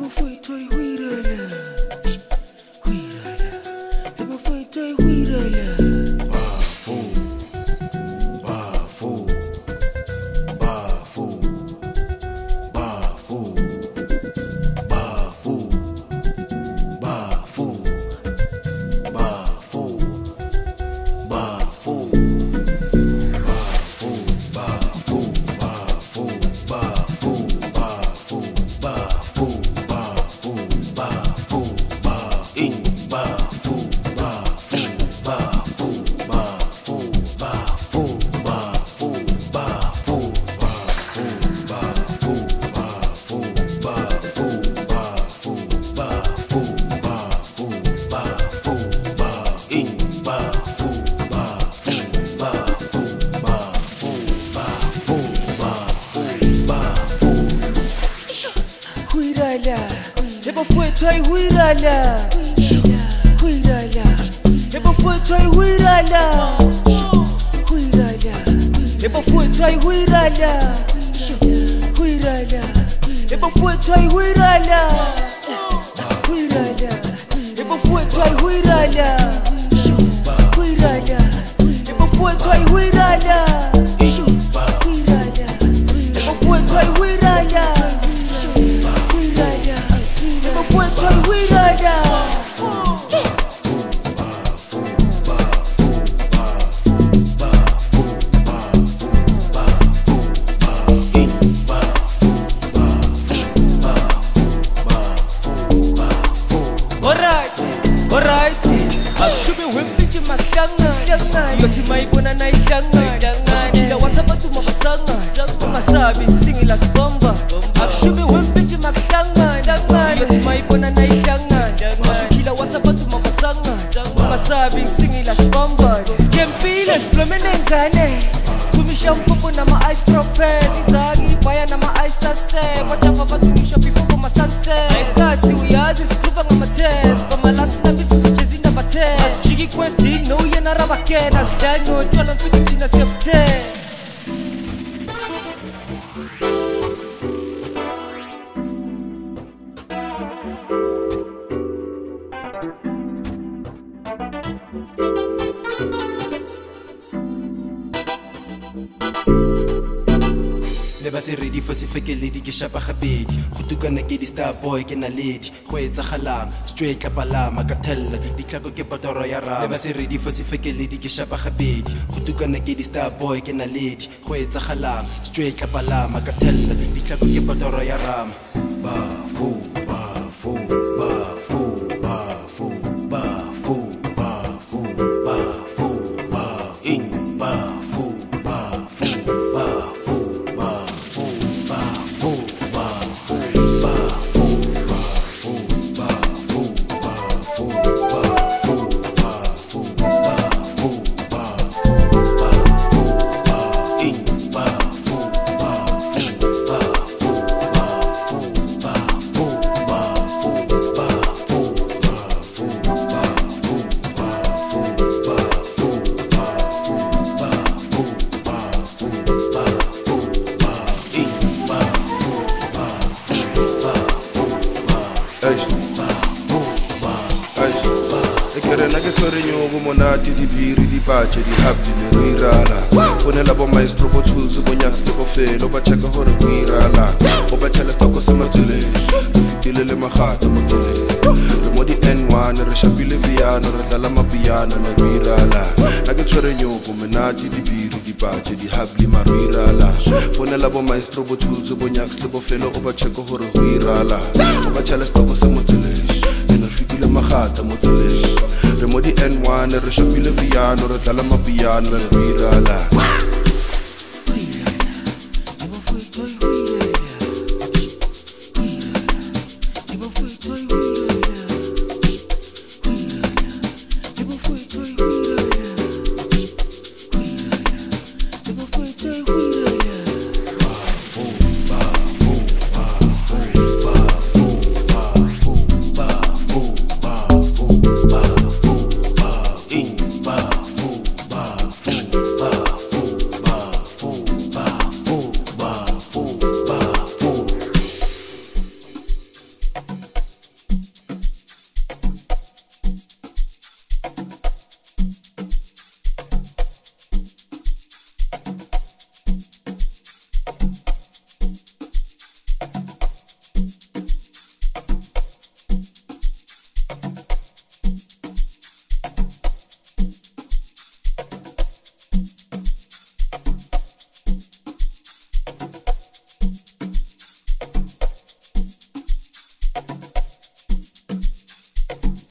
Se ready for se fekeledi ke shapa gabedi go tukana ke di star boy ke na lady go etsa galang straight kapalama ka tella di tlhako ke patoro ya rama ba se ready for se fekeledi ke shapa gabedi go tukana ke di star boy ke na lady go etsa galang straight kapalama ka tella di tlhako ke patoro ya rama ba fu ba fu ba fu ba fu ba fu ba fu ba fu ba in ba fu ba fu ba fu monate di biri di pace di happy le ruirala ponela bo maestro bo tshutsu bo nyaks le bo felo ba cheka hore ruirala o ba tshela stoko se matsele o fitile le magata motsele re mo di N1 re shapile piano re dlala mapiano le ruirala na ke tshwere nyoko monate di biri di pace di happy ma ruirala ponela bo maestro bo tshutsu bo nyaks le bo felo o ba cheka hore ruirala o ba tshela stoko se matsele eno fitile magata motsele re mo di N1 re shapile piano re dlala mapiano le ruirala Ibo fui